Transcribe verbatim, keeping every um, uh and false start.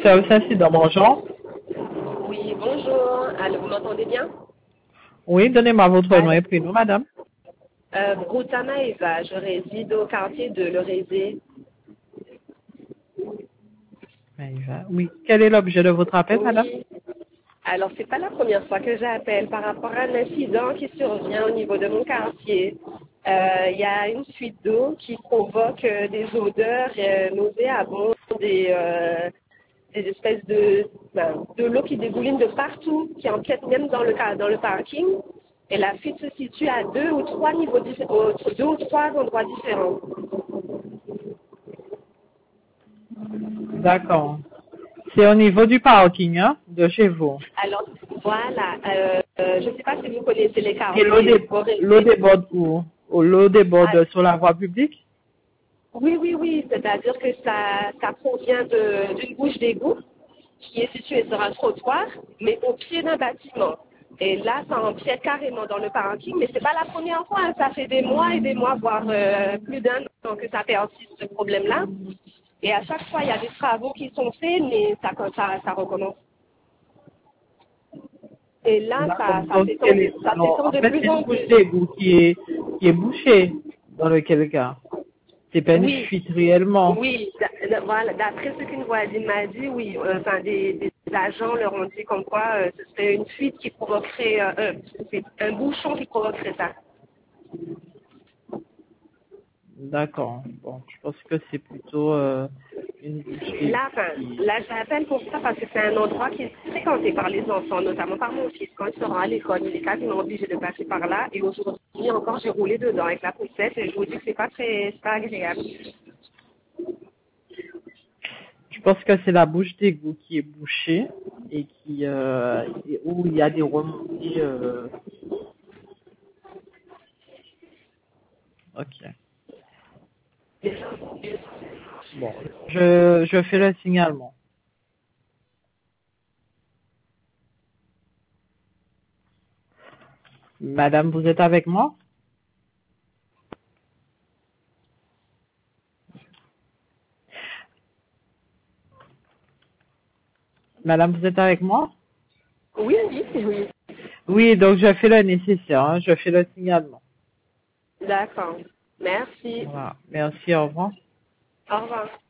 Service incident, bonjour. Oui, bonjour. Allô, vous m'entendez bien? Oui, donnez-moi votre nom Allô. et prénom, madame. Euh, Broutama Eva, je réside au quartier de Lorésé. Maïva. Oui. Quel est l'objet de votre appel, madame? Oui. Alors, c'est pas la première fois que j'appelle par rapport à un incident qui survient au niveau de mon quartier. Euh, Il y a une fuite d'eau qui provoque euh, des odeurs euh, nauséabondes, des, euh, des espèces de, ben, de l'eau qui dégouline de partout, qui empiète même dans le, ca- dans le parking. Et la fuite se situe à deux ou trois niveaux différents, deux ou trois endroits différents. D'accord. C'est au niveau du parking, hein, de chez vous. Alors, voilà, euh, euh, je ne sais pas si vous connaissez les Et l'eau quartiers dé- l'eau Borésé. déborde où? Ou l'eau déborde sur la voie publique? Oui, oui, oui, c'est-à-dire que ça, ça provient de- d'une bouche d'égout qui est située sur un trottoir, mais au pied d'un bâtiment. Et là, ça empiète carrément dans le parking, mais c'est pas la première fois, hein. Ça fait des mois et des mois, voire euh, plus d'un an que ça persiste ce problème-là. Et à chaque fois, il y a des travaux qui sont faits, mais ça, ça, ça recommence. Et là, D'accord. ça, ça Donc, s'étend quel de, est, ça alors, s'étend en de fait, plus c'est une en bouche plus. d'égout qui est, qui est bouchée, dans lequel cas. C'est pas une Oui, fuite réellement. oui, d'a- d'a- voilà, d'après ce qu'une voisine m'a dit, oui, euh, enfin des, des agents leur ont dit comme quoi euh, ce serait une fuite qui provoquerait euh, un, c'est un bouchon qui provoquerait ça. D'accord. Bon, je pense que c'est plutôt euh, une bouche d'égout Là, enfin, qui... là, j'appelle pour ça parce que c'est un endroit qui est fréquenté par les enfants, notamment par mon fils. Quand il sera à l'école, il est quasiment obligé de passer par là. Et aujourd'hui encore, j'ai roulé dedans avec la poussette et je vous dis que c'est pas très, c'est pas agréable. Je pense que c'est la bouche d'égout qui est bouchée et qui euh, et où il y a des remontées. Euh... Ok. Bon, je je fais le signalement. Madame, vous êtes avec moi? Madame, vous êtes avec moi? Oui, oui, oui. Oui, donc je fais le nécessaire. Hein, je fais le signalement. D'accord. Merci. Voilà. Merci. Au revoir. Au revoir.